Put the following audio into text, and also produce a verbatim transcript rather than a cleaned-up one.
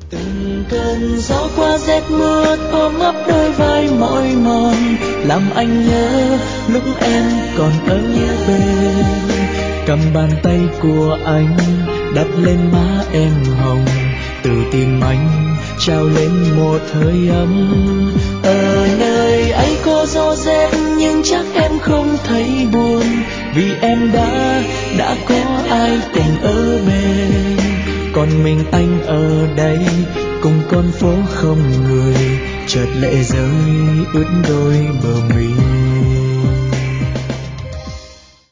Từng cơn gió qua rét mưa ôm ấp đôi vai mỏi mòn, làm anh nhớ lúc em còn ở bên. Cầm bàn tay của anh đặt lên má em hồng, từ tim anh trao lên một hơi ấm. Ở nơi ấy có gió rét nhưng chắc em không thấy buồn, vì em đã đã có ai tình ở bên. Còn mình anh ở đây cùng con phố không người, chợt lệ rơi ướt đôi bờ mi.